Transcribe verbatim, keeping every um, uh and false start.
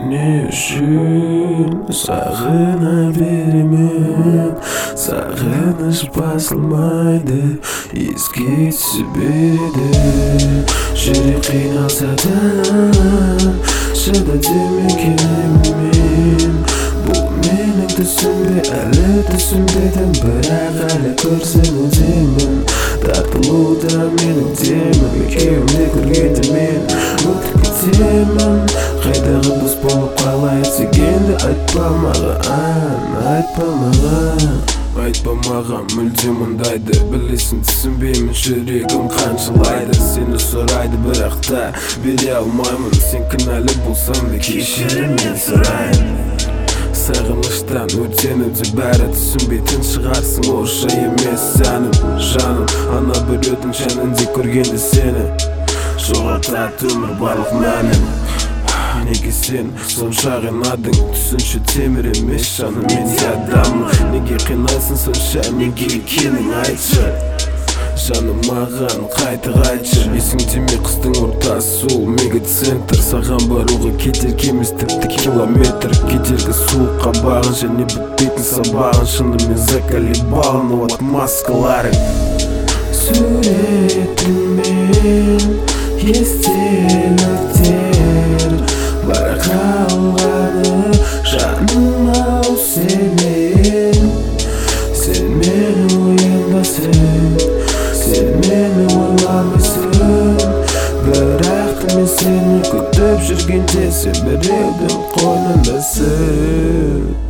не үшін сағына беремін. Сағыныш басылмайды, еске түсе береді. Жүрек қиналса да шыда демекенмен. Бұл менің түсім бе, әлі түсінбедім, бірақ әлі көрсін өземін. Тартылуда менің демім, екеуімді көргенде мен өтіп кетемін. Қайдағы дос болып қалай дегенді айтпа маған, айтпа маған. Айтпа маған мүлдем мұндайды, білесің түсінбеймін, жүрегім қаншалайды. Сені сұрайды бірақ та бере алмаймын. Сен кінәлі болсам да кешірім мен сұрайын. Сағыныштан өтсені де бәрі түсінбейтін шығарсың, орысша емес сәнім. Жаным, ана біреудің жанында көргенде сені жоғалтады өмір барлық мәнін. Неге сен сонша қинадың, түсінші темір емес жаным, мен де адаммын. Неге қинайсың сонша, неге екенің айтшы. Жаным маған қайта қайтшы. Есіңде ме қыстың ортасы ол мегацентр. Саған баруға кедергі емес тіпті километр. Кедергі суық қабағын және бітпейтін сабағын. Шынымен заколебалын от маскаларың. Суретіңмен естеліктер бар қалғаны жаным-ау сенен. Сен менің ойымдасың, сен мені ойламайсың, бірақ мен сені күтіп жүргенде сен біреудің қойнындасың.